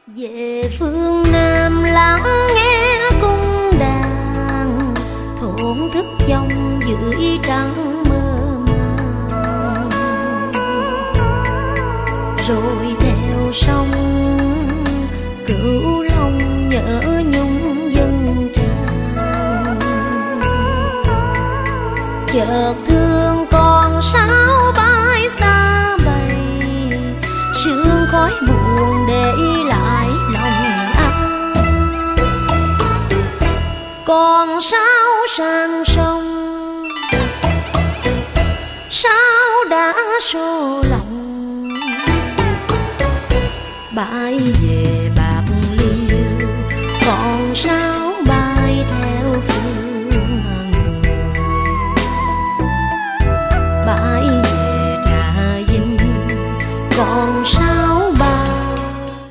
Về phương Nam lắng nghe cung đàn, thổn thức dòng dưới trăng mơ màng. Rồi theo sông Cửu Long nhớ nhung dân tràn. Chợt thương con sáo bay xa bầy, sương khói buồn để lại lòng anh. Con sáo sang sông, sáo đã xô lòng, bay về Bạc Liêu. Con sáo